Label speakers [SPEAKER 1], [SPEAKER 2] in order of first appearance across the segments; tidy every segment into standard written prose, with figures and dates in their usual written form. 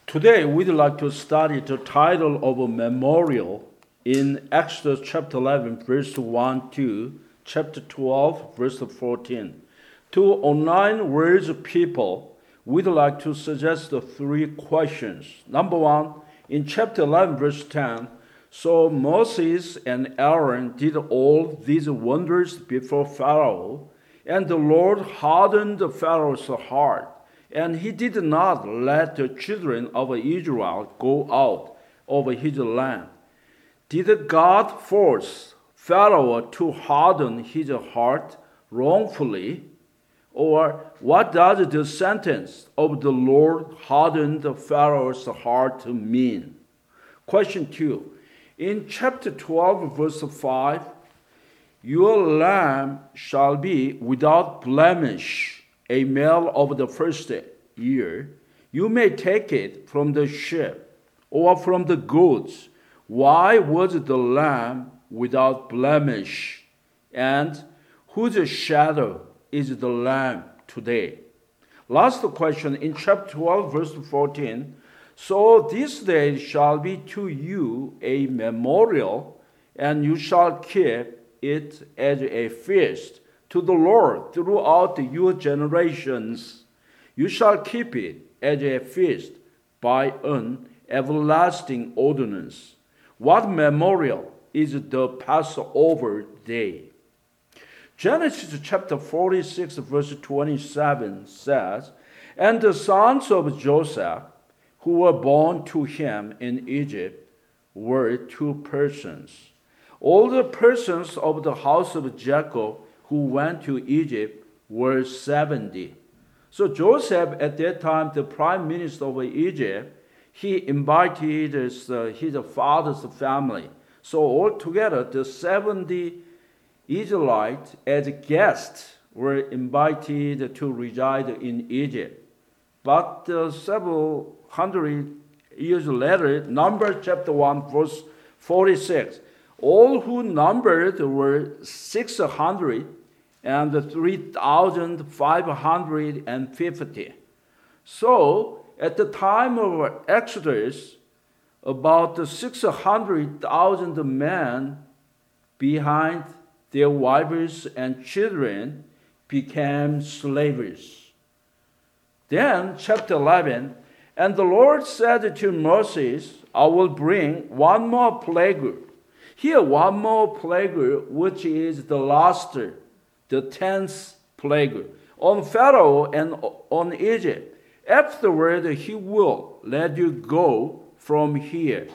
[SPEAKER 1] Today, we'd like to study the title of a memorial in Exodus chapter 11, verse 1 to chapter 12, verse 14. To online words people, we'd like to suggest three questions. Number one, in chapter 11, verse 10, so Moses and Aaron did all these wonders before Pharaoh, and the Lord hardened Pharaoh's heart, and he did not let the children of Israel go out of his land. Did God force Pharaoh to harden his heart wrongfully? Or what does the sentence of the Lord hardened Pharaoh's heart mean? Question 2. In chapter 12, verse 5, your lamb shall be without blemish, a male of the first year. You may take it from the sheep or from the goats. Why was the lamb without blemish? And whose shadow is the lamb today? Last question in chapter 12, verse 14. So this day shall be to you a memorial, and you shall keep it as a feast to the Lord throughout your generations. You shall keep it as a feast by an everlasting ordinance. What memorial is the Passover day? Genesis chapter 46, verse 27 says, and the sons of Joseph, who were born to him in Egypt, were two persons. All the persons of the house of Jacob who went to Egypt were 70. So Joseph, at that time, the prime minister of Egypt, he invited his father's family. So altogether, the 70 Israelites as guests were invited to reside in Egypt. But several hundred years later, Numbers chapter 1, verse 46, all who numbered were 600 and 3,550. So, at the time of Exodus, about 600,000 men behind their wives and children became slaves. Then, chapter 11, and the Lord said to Moses, I will bring one more plague. Here, one more plague, which is the last, the 10th plague, on Pharaoh and on Egypt. Afterward, he will let you go from here.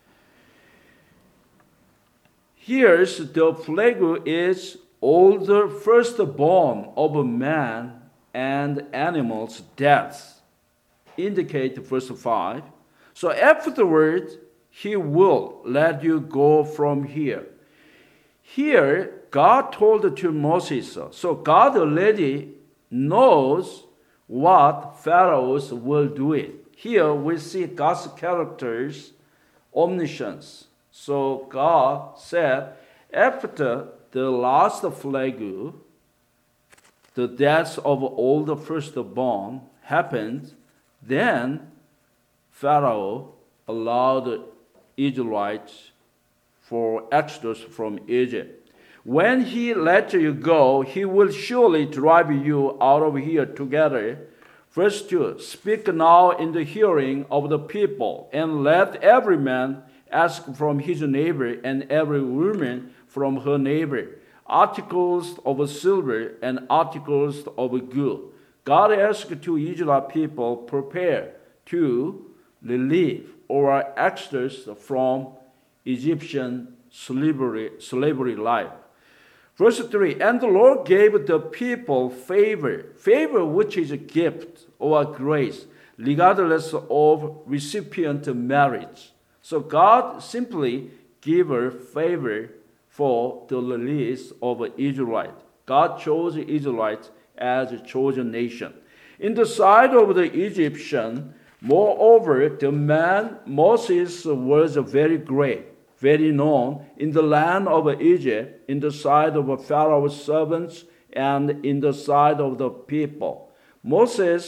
[SPEAKER 1] Here's the plague is all the firstborn of man and animals' deaths. Indicate verse 5. So afterward, he will let you go from here. Here, God told to Moses, so God already knows what Pharaoh will do it. Here we see God's characters, omniscience. So God said, after the last plague, the deaths of all the firstborn happened, then Pharaoh allowed the Israelites for exodus from Egypt. When he let you go, he will surely drive you out of here together. Verse 2, speak now in the hearing of the people, and let every man ask from his neighbor and every woman from her neighbor articles of silver and articles of gold. God asked to Israel people, prepare to relieve or exodus from Egyptian slavery life. Verse 3, and the Lord gave the people favor which is a gift or grace, regardless of recipient merits. So God simply gave a favor for the release of Israel. God chose Israelites as a chosen nation. In the sight of the Egyptian, moreover, the man Moses was very great, very known in the land of Egypt, in the sight of Pharaoh's servants, and in the sight of the people. Moses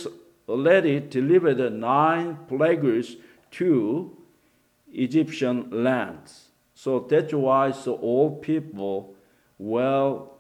[SPEAKER 1] already delivered 9 plagues to Egyptian lands. So that's why all people well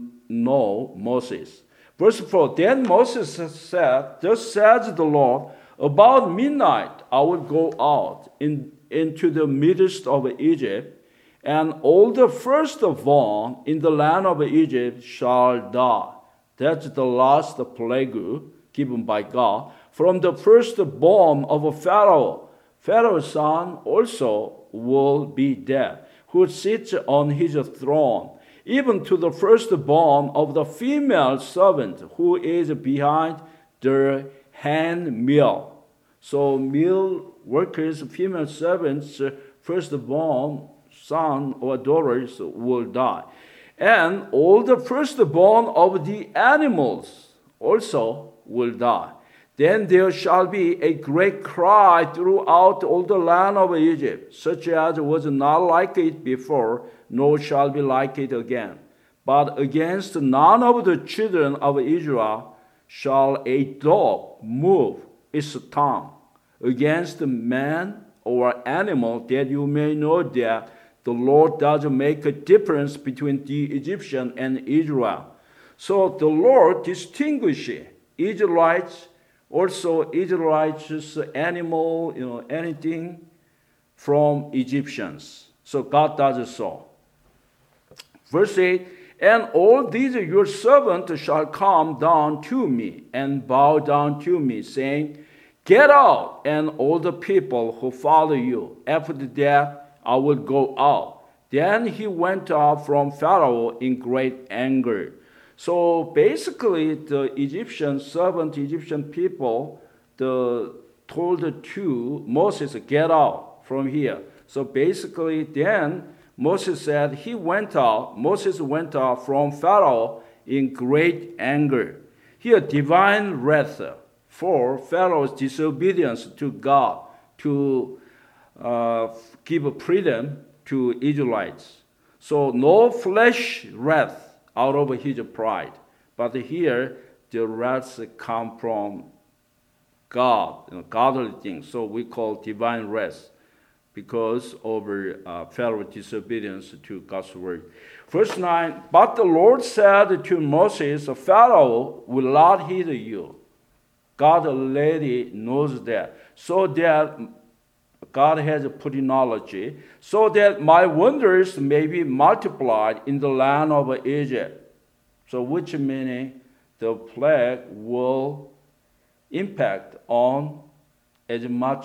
[SPEAKER 1] know Moses. Verse 4, then Moses said, thus says the Lord, about midnight I will go out into the midst of Egypt, and all the firstborn in the land of Egypt shall die. That's the last plague given by God. From the firstborn of Pharaoh, Pharaoh's son also will be dead, who sits on his throne, even to the firstborn of the female servant who is behind the hand mill. So mill workers, female servants, firstborn son or daughters will die. And all the firstborn of the animals also will die. Then there shall be a great cry throughout all the land of Egypt, such as was not like it before, nor shall be like it again. But against none of the children of Israel shall a dog move its tongue against man or animal, that you may know that the Lord does make a difference between the Egyptian and Israel. So the Lord distinguishes Israelites, also Israelites, animal, anything from Egyptians. So God does so. Verse 8, and all these your servants shall come down to me and bow down to me, saying, get out, and all the people who follow you. After that I will go out. Then he went out from Pharaoh in great anger. So basically, the Egyptian people, told to Moses, get out from here. So basically, then Moses said Moses went out from Pharaoh in great anger. Here, divine wrath for Pharaoh's disobedience to God to give freedom to Israelites. So no flesh wrath out of his pride. But here, the wrath come from God, godly things. So we call divine wrath because of Pharaoh's disobedience to God's word. Verse 9, but the Lord said to Moses, Pharaoh will not heed you. God already knows that. So that God has put in knowledge, so that my wonders may be multiplied in the land of Egypt. So which meaning the plague will impact on as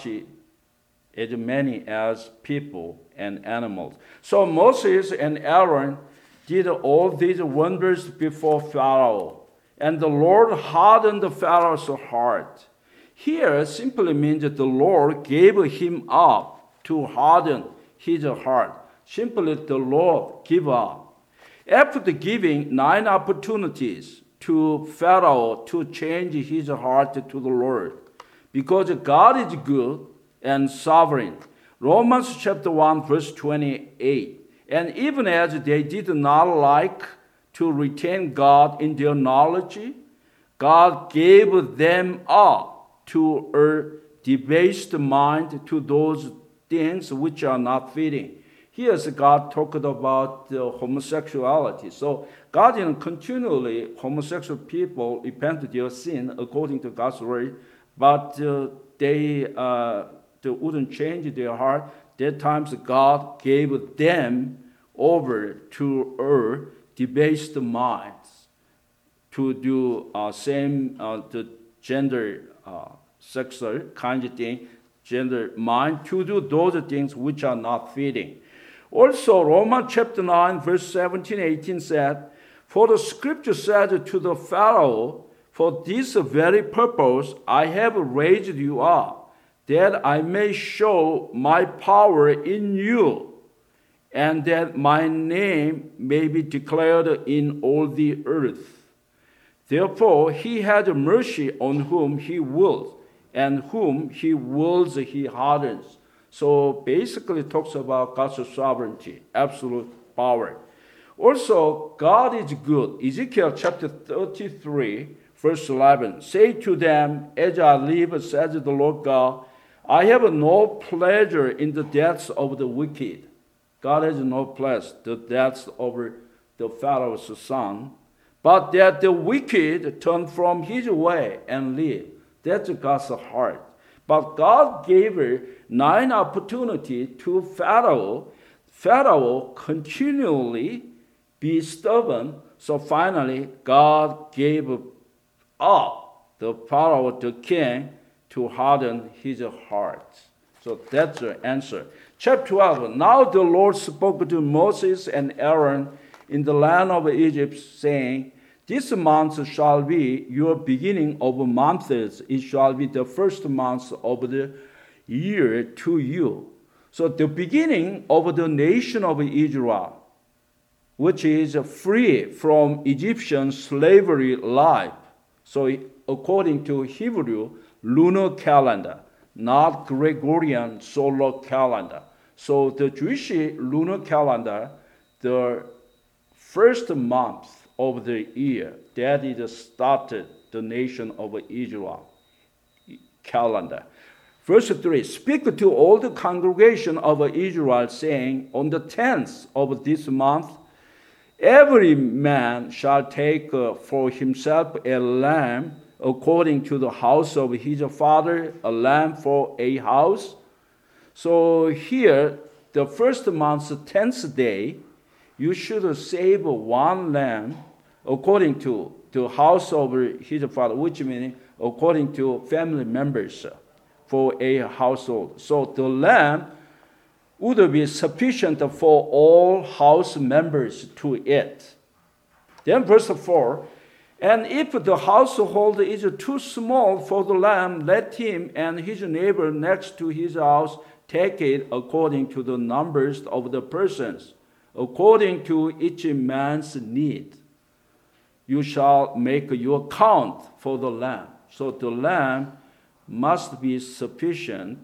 [SPEAKER 1] many as people and animals. So Moses and Aaron did all these wonders before Pharaoh, and the Lord hardened Pharaoh's heart. Here simply means that the Lord gave him up to harden his heart. Simply the Lord gave up. After giving 9 opportunities to Pharaoh to change his heart to the Lord, because God is good and sovereign. Romans chapter 1 verse 28. And even as they did not like to retain God in their knowledge, God gave them up to a debased mind, to those things which are not fitting. Here's God talked about homosexuality. So God continually, homosexual people repent their sin according to God's word, but they wouldn't change their heart. That times God gave them over to a debased minds to do the gender sexual kind of thing, gender mind, to do those things which are not fitting. Also, Romans chapter 9, verse 17, 18 said, for the scripture said to the Pharaoh, for this very purpose I have raised you up, that I may show my power in you, and that my name may be declared in all the earth. Therefore he had mercy on whom he wills, and whom he wills he hardens. So basically it talks about God's sovereignty, absolute power. Also, God is good. Ezekiel chapter 33, Verse 11, say to them, as I live, says the Lord God, I have no pleasure in the deaths of the wicked. God has no pleasure in the deaths of the Pharaoh's son, but that the wicked turn from his way and live. That's God's heart. But God gave 9 opportunities to Pharaoh. Pharaoh continually be stubborn, so finally God gave up the Pharaoh, the king, to harden his heart. So that's the answer. Chapter 12, now the Lord spoke to Moses and Aaron in the land of Egypt, saying, this month shall be your beginning of months. It shall be the first month of the year to you. So the beginning of the nation of Israel, which is free from Egyptian slavery life. So according to Hebrew lunar calendar, not Gregorian solar calendar. So the Jewish lunar calendar, the first month of the year, that is started the nation of Israel calendar. Verse 3, speak to all the congregation of Israel, saying, on the 10th of this month, every man shall take for himself a lamb according to the house of his father, a lamb for a house. So here, the first month's 10th day, you should save 1 lamb according to the house of his father, which means according to family members for a household. So the lamb would be sufficient for all house members to eat. Then verse 4, and if the household is too small for the lamb, let him and his neighbor next to his house take it according to the numbers of the persons, according to each man's need. You shall make your count for the lamb. So the lamb must be sufficient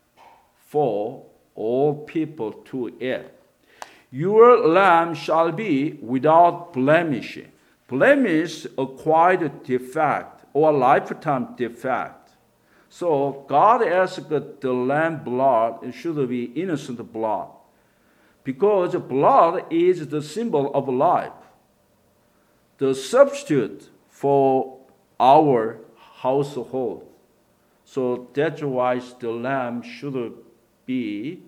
[SPEAKER 1] for all people to eat. Your lamb shall be without blemish. Blemish, acquired defect or lifetime defect. So God asked the lamb blood should be innocent blood, because blood is the symbol of life, the substitute for our household. So that's why the lamb should be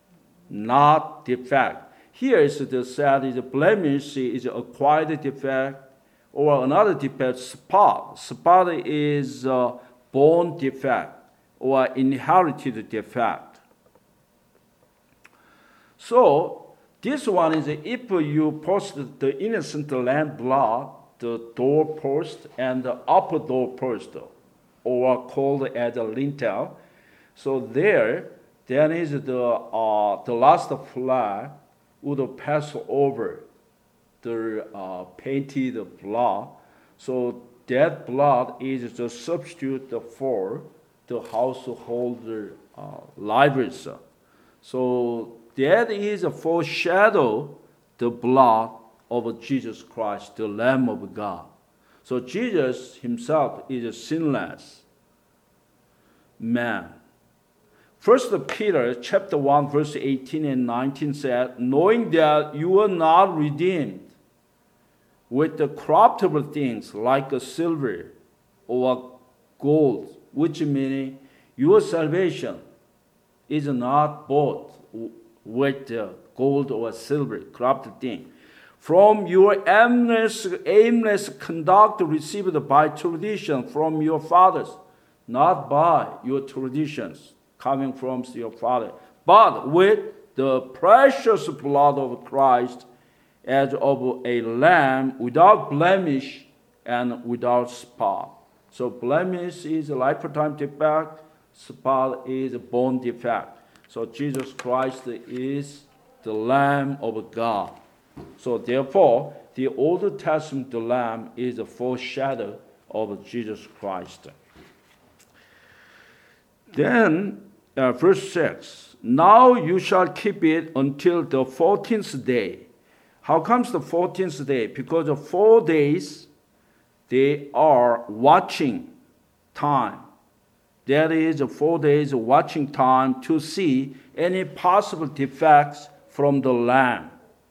[SPEAKER 1] not defect. Here is the said is blemish is acquired defect, or another defect, spot. Spot is born defect or inherited defect. So this one is if you post the innocent lamb blood, the doorpost and the upper doorpost, or called as a lintel. So there is the last flag would pass over the painted blood. So that blood is the substitute for the household lives. So that is a foreshadow the blood of Jesus Christ, the Lamb of God. So Jesus himself is a sinless man. 1 Peter chapter 1, verse 18 and 19 said, knowing that you are not redeemed with the corruptible things like silver or gold, which means your salvation is not bought with gold or silver, corrupted thing, from your aimless conduct received by tradition from your fathers, not by your traditions coming from your father, but with the precious blood of Christ, as of a lamb without blemish and without spot. So blemish is a lifetime defect, spot is a born defect. So Jesus Christ is the Lamb of God. So therefore, the Old Testament the Lamb is a foreshadow of Jesus Christ. Then, verse 6, now you shall keep it until the 14th day. How comes the 14th day? Because of 4 days, they are watching time. That is 4 days watching time to see any possible defects from the lamb.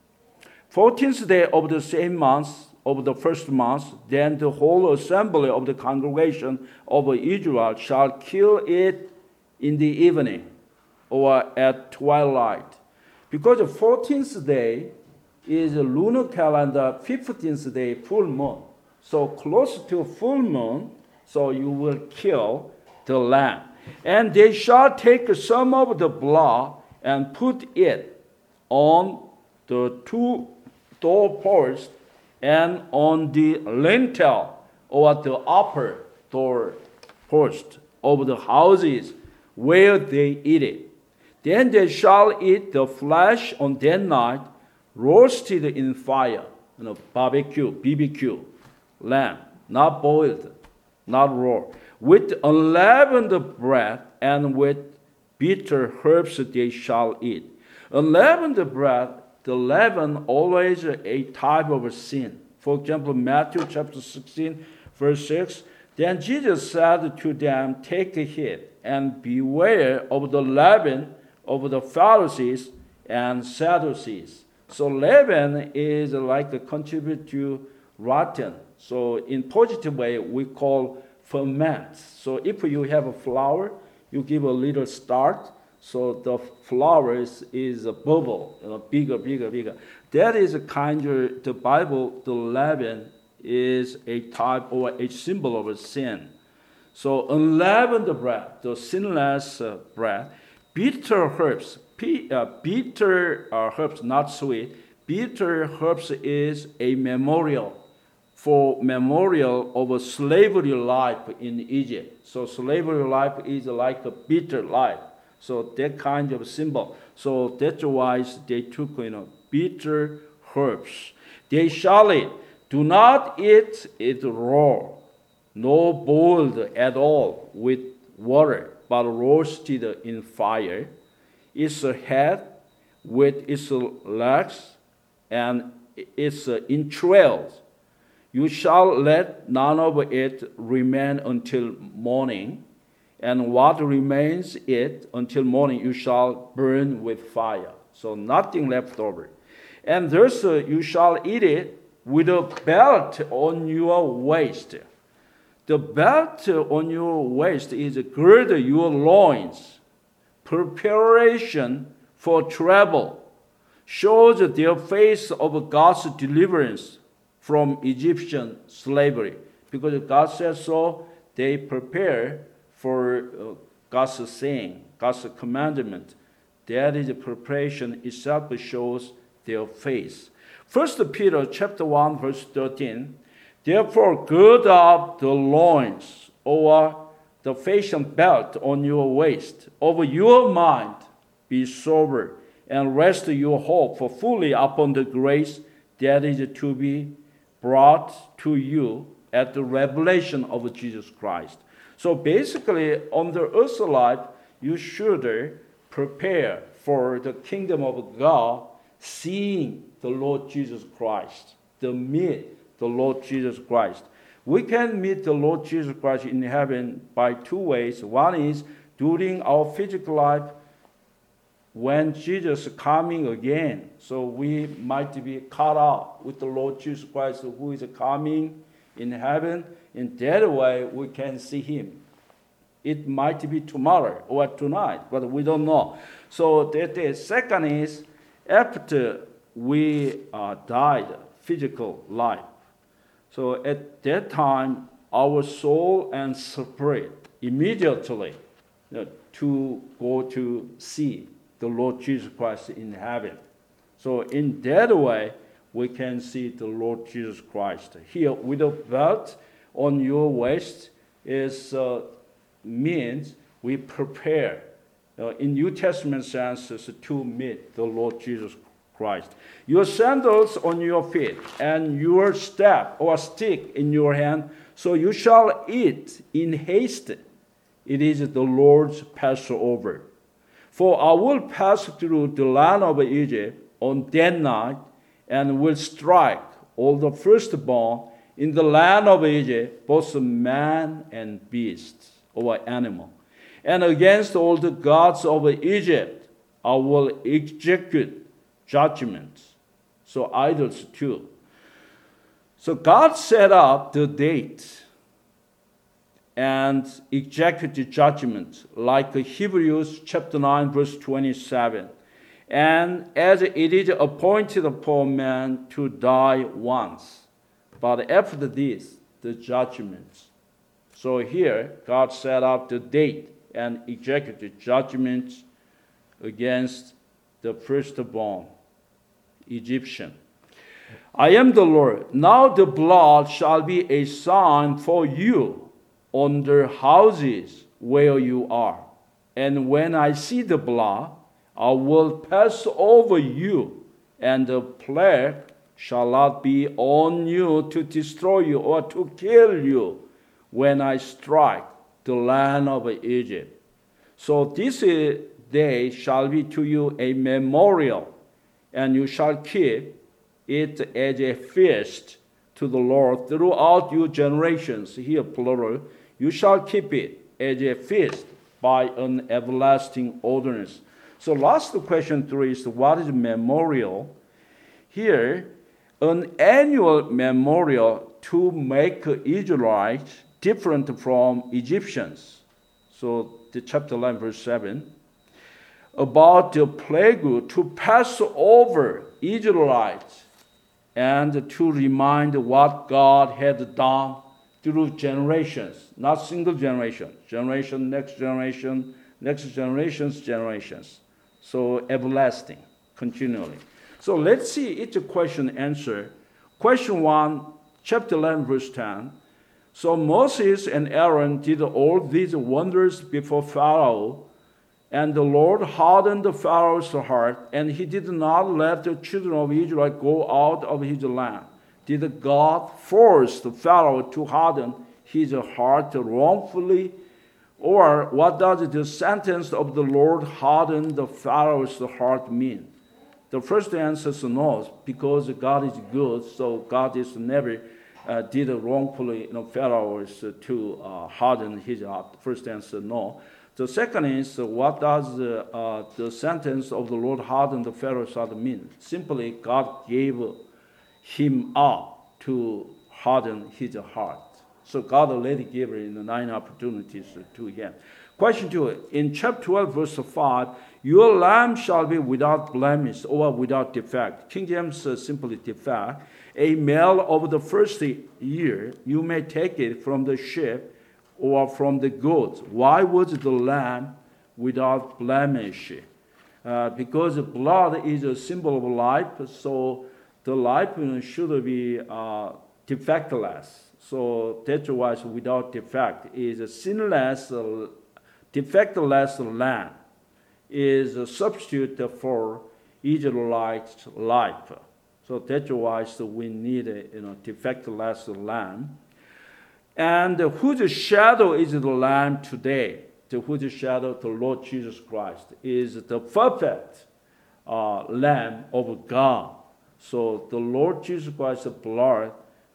[SPEAKER 1] 14th day of the same month, of the first month, then the whole assembly of the congregation of Israel shall kill it in the evening or at twilight. Because the 14th day is a lunar calendar, 15th day full moon. So close to full moon, so you will kill the lamb. And they shall take some of the blood and put it on the 2 doorposts and on the lintel or the upper doorpost of the houses where they eat it. Then they shall eat the flesh on that night, roasted in fire, barbecue, BBQ, lamb, not boiled, not raw, with unleavened bread and with bitter herbs they shall eat. Unleavened bread, the leaven always a type of sin. For example, Matthew chapter 16, verse 6, then Jesus said to them, take heed and beware of the leaven of the Pharisees and Sadducees. So leaven is like a contribute to rotten. So in positive way, we call ferment. So if you have a flour, you give a little start, so the flour is a bubble, bigger. That is a kind of, the Bible, the leaven is a type or a symbol of a sin. So unleavened bread, the sinless bread, bitter herbs, bitter herbs, not sweet. Bitter herbs is a memorial of a slavery life in Egypt. So slavery life is like a bitter life. So that kind of symbol. So that's why they took bitter herbs. They shall eat. Do not eat it raw, nor boiled at all with water, but roasted in fire. Its head with its legs and its entrails. You shall let none of it remain until morning, and what remains it until morning you shall burn with fire. So nothing left over. And thus you shall eat it with a belt on your waist. The belt on your waist is gird your loins. Preparation for travel shows the face of God's deliverance from Egyptian slavery. Because God says so, they prepare for God's saying, God's commandment. That is a preparation itself shows their face. 1 Peter chapter 1, verse 13. Therefore, gird up the loins, or the fashion belt on your waist. Over your mind, be sober, and rest your hope for fully upon the grace that is to be brought to you at the revelation of Jesus Christ. So basically, on the earth life, you should prepare for the kingdom of God, seeing the Lord Jesus Christ, to meet the Lord Jesus Christ. We can meet the Lord Jesus Christ in heaven by 2 ways. One is during our physical life, when Jesus is coming again. So we might be caught up with the Lord Jesus Christ who is coming in heaven. In that way, we can see him. It might be tomorrow or tonight, but we don't know. So the second is after we died physical life. So at that time, our soul and spirit immediately to go to see the Lord Jesus Christ in heaven. So in that way, we can see the Lord Jesus Christ. Here, with a belt on your waist is means we prepare, in New Testament sense, to meet the Lord Jesus Christ. Your sandals on your feet, and your staff or stick in your hand, so you shall eat in haste. It is the Lord's Passover. For I will pass through the land of Egypt on that night, and will strike all the firstborn in the land of Egypt, both man and beast, or animal. And against all the gods of Egypt, I will execute judgments. So idols too. So God set up the date and executed judgment, like Hebrews chapter 9, verse 27. And as it is appointed for man to die once, but after this, the judgment. So here, God set up the date and executed judgment against the firstborn Egyptian. I am the Lord. Now the blood shall be a sign for you on the houses where you are. And when I see the blood, I will pass over you, and the plague shall not be on you to destroy you or to kill you when I strike the land of Egypt. So this day shall be to you a memorial, and you shall keep it as a feast to the Lord throughout your generations. Here, plural. You shall keep it as a feast by an everlasting ordinance. So last question 3 is, what is memorial? Here, an annual memorial to make Israelites different from Egyptians. So the chapter 11, verse 7. About the plague to pass over Israelites and to remind what God had done through generations, not single generation, next generation's generations. So everlasting, continually. So let's see each question answer. Question 1, chapter 11, verse 10. So Moses and Aaron did all these wonders before Pharaoh, and the Lord hardened Pharaoh's heart, and he did not let the children of Israel go out of his land. Did God force Pharaoh to harden his heart wrongfully? Or what does the sentence of the Lord harden the Pharaoh's heart mean? The first answer is no, because God is good, so God is never did wrongfully Pharaoh's to harden his heart. First answer, no. The second is, what does the sentence of the Lord harden the Pharaoh's heart mean? Simply, God gave him up to harden his heart. So God already gave him 9 opportunities to him. Question 2, in chapter 12, verse 5, your lamb shall be without blemish or without defect. King James simply defect. A male of the first year, you may take it from the sheep or from the goats. Why was the lamb without blemish? Because blood is a symbol of life, so the life should be defectless. So that's why without defect is a sinless, defectless lamb is a substitute for Israelite life. So that's why we need a defectless lamb. And whose shadow is the lamb today? Whose shadow? The Lord Jesus Christ is the perfect lamb of God. So the Lord Jesus Christ's blood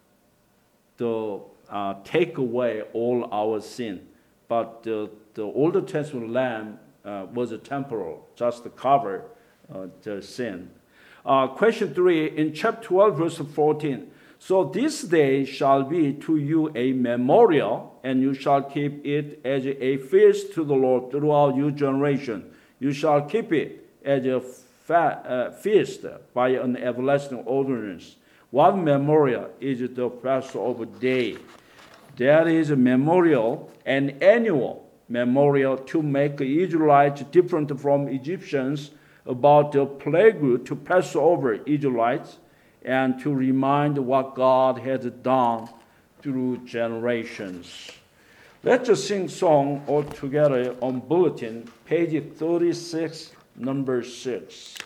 [SPEAKER 1] to take away all our sin. But the Old Testament lamb was a temporal, just to cover the sin. Question 3, in chapter 12, verse 14. So this day shall be to you a memorial, and you shall keep it as a feast to the Lord throughout your generation. You shall keep it as a feast by an everlasting ordinance. What memorial is the Passover day? There is a memorial, an annual memorial to make Israelites different from Egyptians about the plague to pass over Israelites and to remind what God had done through generations. Let's just sing song all together on bulletin, page 36, number 6.